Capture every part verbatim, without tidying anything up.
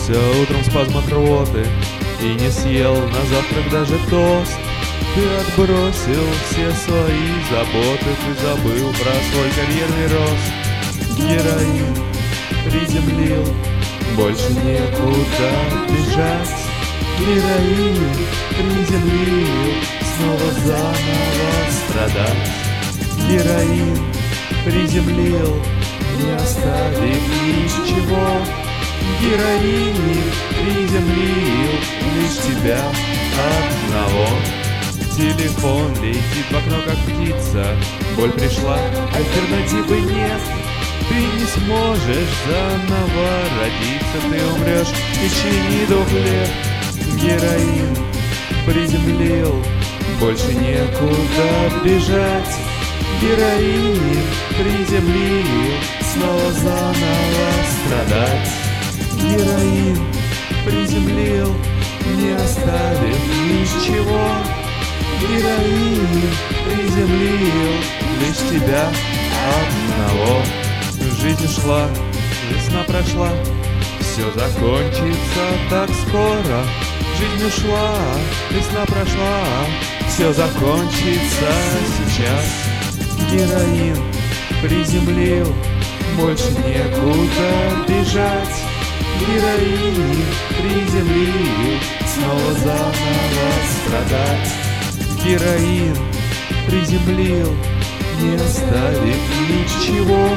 Проснулся утром спазм от рвоты и не съел на завтрак даже тост. Ты отбросил все свои заботы, ты забыл про свой карьерный рост. Героин приземлил, больше некуда бежать. Героин приземлил, снова заново страдать. Героин приземлил, не оставив ничего. Героин приземлил лишь тебя одного. Телефон летит в окно, как птица. Боль пришла, альтернативы нет. Ты не сможешь заново родиться. Ты умрешь в течение двух лет. Героин приземлил, больше некуда бежать. Героин приземлил, снова заново страдать. Героин приземлил, не оставив ничего. Героин приземлил лишь тебя одного. Жизнь шла, весна прошла, все закончится так скоро. Жизнь ушла, весна прошла, все закончится сейчас. Героин приземлил, больше некуда бежать. Героин приземлил, снова заново страдать. Героин приземлил, не оставив ничего.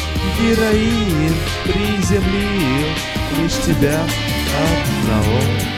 Героин приземлил лишь тебя одного.